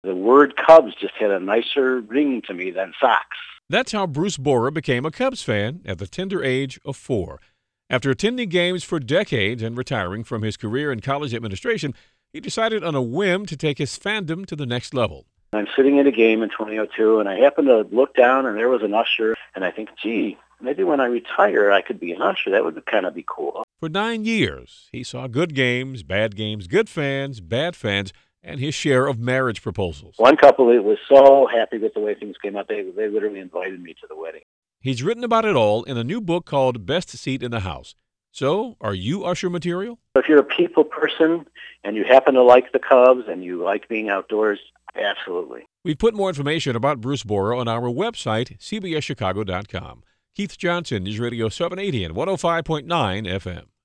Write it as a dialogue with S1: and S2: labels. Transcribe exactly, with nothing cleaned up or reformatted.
S1: The word Cubs just had a nicer ring to me than Sox.
S2: That's how Bruce Borer became a Cubs fan at the tender age of four. After attending games for decades and retiring from his career in college administration, he decided on a whim to take his fandom to the next level.
S1: I'm sitting at a game in twenty oh two, and I happened to look down, and there was an usher, and I think, gee, maybe when I retire, I could be an usher. That would kind of be cool.
S2: For nine years, he saw good games, bad games, good fans, bad fans, and his share of marriage proposals.
S1: One couple was so happy with the way things came out, they, they literally invited me to the wedding.
S2: He's written about it all in a new book called Best Seat in the House. So, are you usher material?
S1: If you're a people person and you happen to like the Cubs and you like being outdoors, absolutely.
S2: We've put more information about Bruce Borer on our website, c b s chicago dot com. Keith Johnson, News Radio seven eighty and one oh five point nine F M.